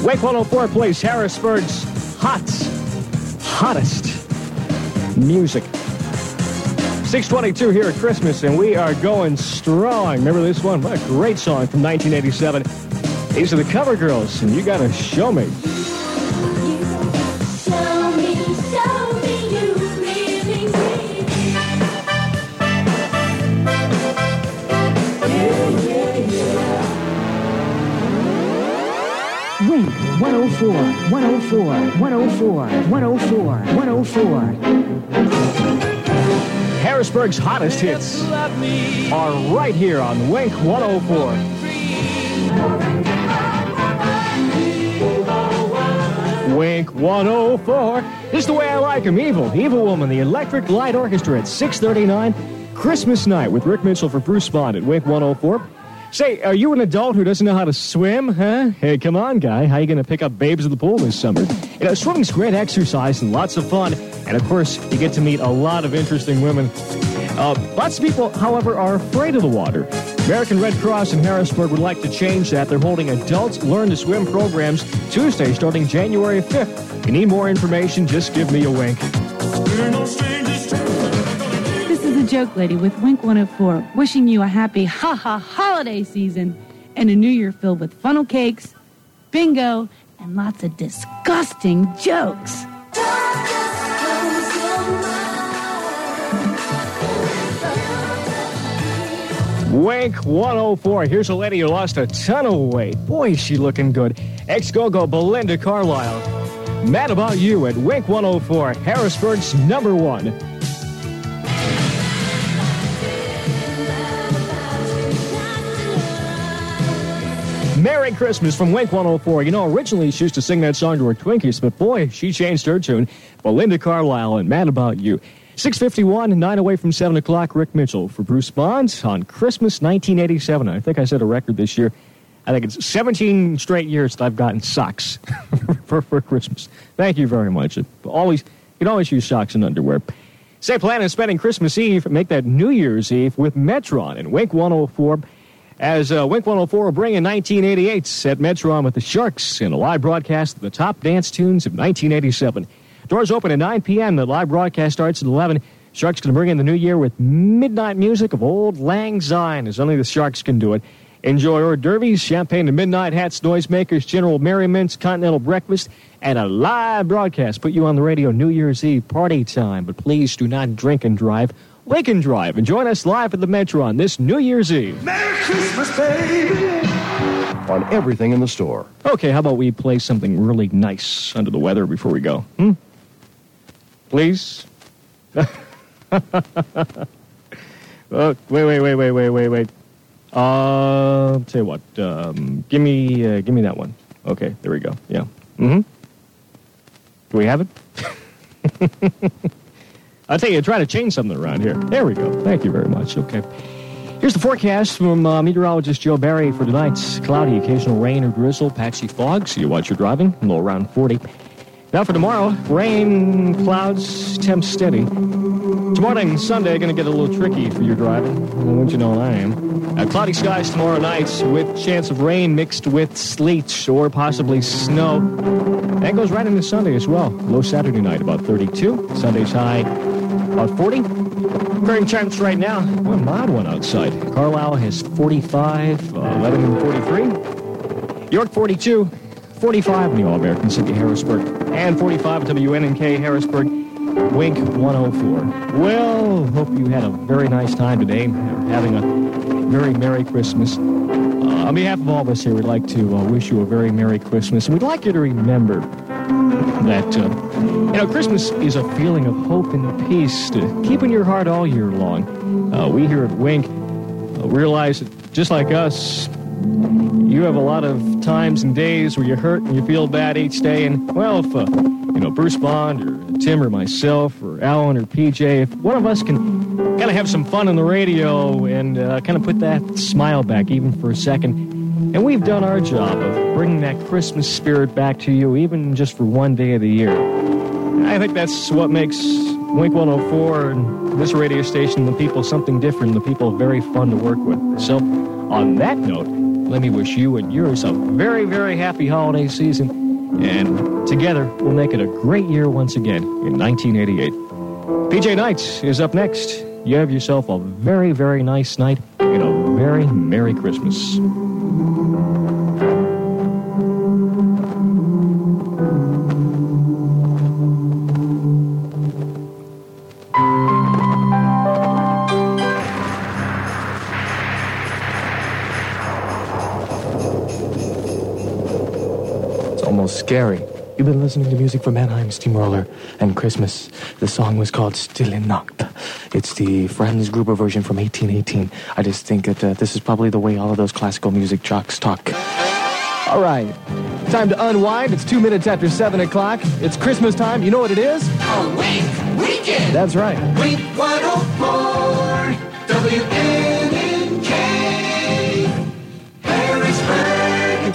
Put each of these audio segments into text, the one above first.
Wake 104 plays Harrisburg's hottest music. 6:22 here at Christmas, and we are going strong. Remember this one? What a great song from 1987. These are the Cover Girls, and You Gotta Show Me. Wink 104, 104, 104, 104, 104. Harrisburg's hottest hits are right here on Wink 104. Wink 104. This is the way I like him. Evil Woman, the Electric Light Orchestra at 6:39. Christmas night with Rick Mitchell for Bruce Bond at Wink 104. Say, are you an adult who doesn't know how to swim, huh? Hey, come on, guy. How are you going to pick up babes at the pool this summer? You know, swimming's great exercise and lots of fun. And, of course, you get to meet a lot of interesting women. Lots of people, however, are afraid of the water. American Red Cross in Harrisburg would like to change that. They're holding Adults Learn to Swim programs Tuesday starting January 5th. If you need more information, just give me a wink. This is the Joke Lady with Wink 104, wishing you a happy holiday season and a new year filled with funnel cakes, bingo, and lots of disgusting jokes. Wink 104. Here's a lady who lost a ton of weight. Boy, is she looking good. Ex-Go-Go Belinda Carlisle. Mad About You at Wink 104, Harrisburg's number one. Merry Christmas from Wink 104. You know, originally she used to sing that song to her Twinkies, but boy, she changed her tune. Belinda Carlisle and Mad About You. 6:51, 9 away from 7 o'clock, Rick Mitchell for Bruce Bonds on Christmas 1987. I think I set a record this year. I think it's 17 straight years that I've gotten socks for Christmas. Thank you very much. You can always use socks and underwear. Say, plan on spending Christmas Eve, make that New Year's Eve with Metron and Wink 104. As Wink 104 will bring in 1988 at Metron with the Sharks in a live broadcast of the top dance tunes of 1987. Doors open at 9 p.m. The live broadcast starts at 11. Sharks going to bring in the new year with midnight music of Old Lang Syne, as only the Sharks can do it. Enjoy hors d'oeuvres, champagne to midnight, hats, noisemakers, general merriments, continental breakfast, and a live broadcast. Put you on the radio New Year's Eve party time. But please do not drink and drive. Wake and drive and join us live at the Metron this New Year's Eve. Merry Christmas, baby! On everything in the store. Okay, how about we play something really nice under the weather before we go? Please? Wait. Tell you what. Give me that one. Okay, there we go. Yeah. Do we have it? I'll tell you, try to change something around here. There we go. Thank you very much. Okay. Here's the forecast from meteorologist Joe Barry for tonight. Cloudy, occasional rain or drizzle, patchy fog, so you watch your driving. Low around 40. Now for tomorrow, rain, clouds, temps steady. Tomorrow and Sunday are going to get a little tricky for your driving. Wouldn't you know I am. Cloudy skies tomorrow night with chance of rain mixed with sleet or possibly snow. That goes right into Sunday as well. Low Saturday night, about 32. Sunday's high, about 40. Current temps right now, one mild one outside. Carlisle has 45, 11 and 43. York 42, 45 in the All-American City, Harrisburg, and 45 at WNNK, Harrisburg, Wink 104. Well, hope you had a very nice time today, having a very Merry Christmas. On behalf of all of us here, we'd like to wish you a very Merry Christmas, and we'd like you to remember that, Christmas is a feeling of hope and peace to keep in your heart all year long. We here at Wink realize that, just like us, you have a lot of times and days where you hurt and you feel bad each day. And, well, if, Bruce Bond or Tim or myself or Alan or PJ, if one of us can kind of have some fun on the radio and kind of put that smile back even for a second, and we've done our job of bringing that Christmas spirit back to you even just for one day of the year. I think that's what makes Wink 104 and this radio station, the people, something different, the people very fun to work with. So, on that note, let me wish you and yours a very, very happy holiday season. And together, we'll make it a great year once again in 1988. PJ Nights is up next. You have yourself a very, very nice night and a very Merry Christmas. Scary. You've been listening to music from Mannheim Steamroller and Christmas. The song was called Stille Nacht. It's the Friends Gruber version from 1818. I just think that this is probably the way all of those classical music jocks talk. All right. Time to unwind. It's 2 minutes after 7 o'clock. It's Christmas time. You know what it is? A Wink Weekend. That's right. Wink 104. WNNK. Harrisburg.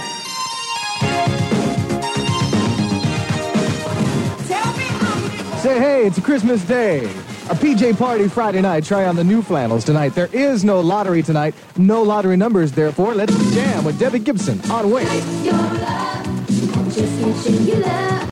Say hey, it's a Christmas day. A PJ party Friday night. Try on the new flannels tonight. There is no lottery tonight. No lottery numbers, therefore. Let's jam with Debbie Gibson on Wink. Your love, just you love.